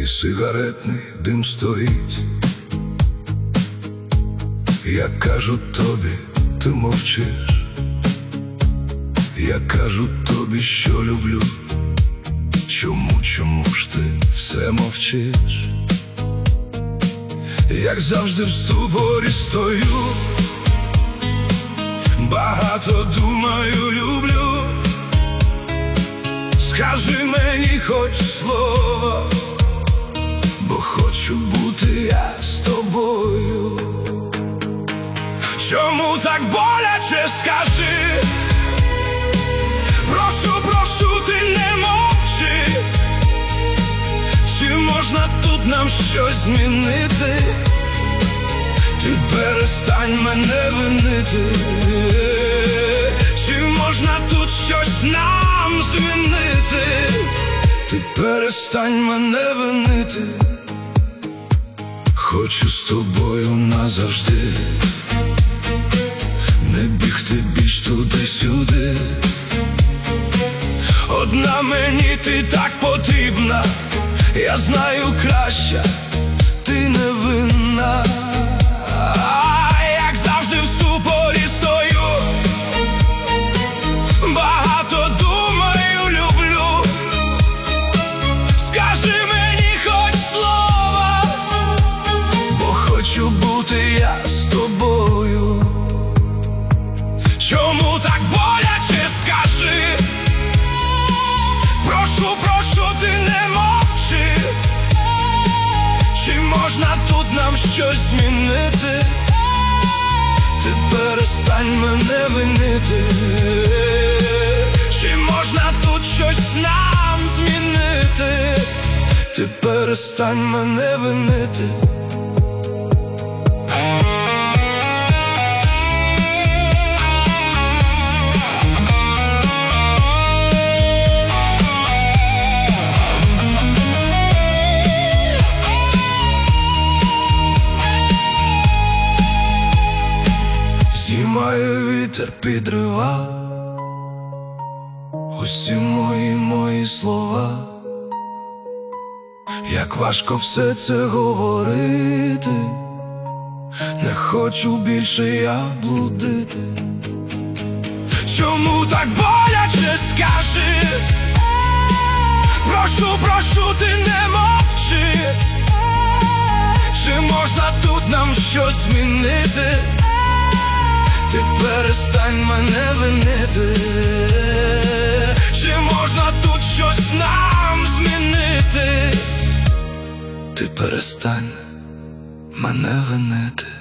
і сигаретний дим стоїть. Я кажу тобі, ти мовчиш. Я кажу тобі, що люблю. Чому ж ти все мовчиш? Як завжди в ступорі стою, багато думаю, люблю. Скажи мені хоч слово, бо хочу бути я з тобою. Чому так боляче, скажи? Прошу, ти не мовчи. Чи можна тут нам щось змінити? Ти перестань мене винити. Чи можна тут щось нам змінити? Ти перестань мене винити. Хочу з тобою назавжди, не бігти більш туди-сюди. Одна мені ти так потрібна, я знаю краще, ти не винна. Як завжди в ступорі стою, багато думаю, люблю. Скажи мені хоч слово, бо хочу бути я з тобою. Чому так боляче, скажи? Прошу, ти не мовчи. Чи можна тут нам щось змінити? Ти перестань мене винити. Чи можна тут щось нам змінити? Ти перестань мене винити. Знімає вітер, підрива усі мої слова. Як важко все це говорити, не хочу більше я блудити. Чому так боляче, скажи? Прошу, ти не мовчи. Чи можна тут нам щось змінити? Ти перестань мене винити. Чи можна тут щось нам змінити? Ти перестань мене винити.